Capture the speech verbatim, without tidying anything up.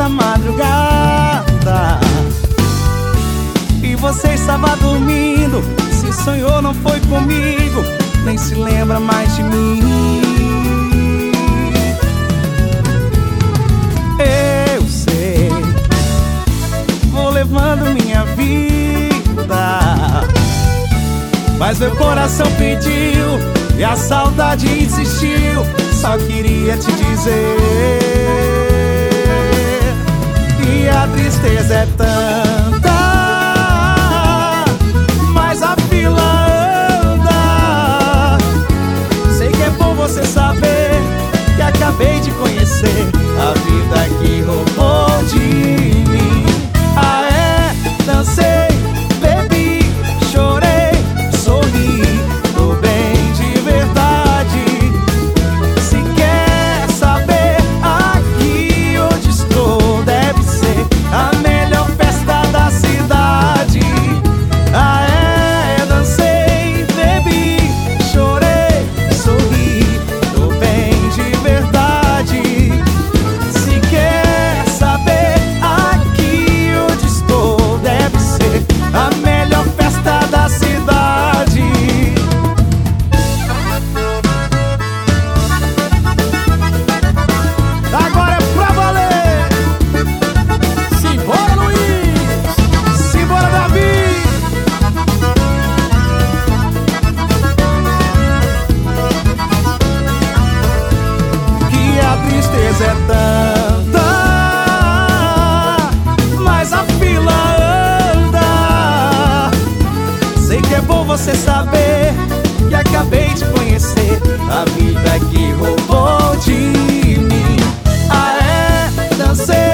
da madrugada e você estava dormindo. Se sonhou não foi comigo, nem se lembra mais de mim. Eu sei, vou levando minha vida, mas meu coração pediu e a saudade insistiu. Só queria te dizer que a tristeza é tanta, mas a fila anda. Sei que é bom você saber que acabei de conhecer a vida que roubou de mim. Ah é, dancei, bebi, chorei, sorri, tô bem de verdade. Se quer saber aqui onde estou, deve ser a melhor festa da cidade. Ah é, dancei, bebi, chorei, sorri, tô bem de verdade. Se quer saber aqui onde estou, deve ser a melhor festa da cidade. Agora é pra valer. Simbora, Luiz. Simbora, Davi. Que a tristeza é tanta, mas a fila anda. Sei que é bom você saber que acabei de conhecer a vida que roubou de mim. Ah é, dancei,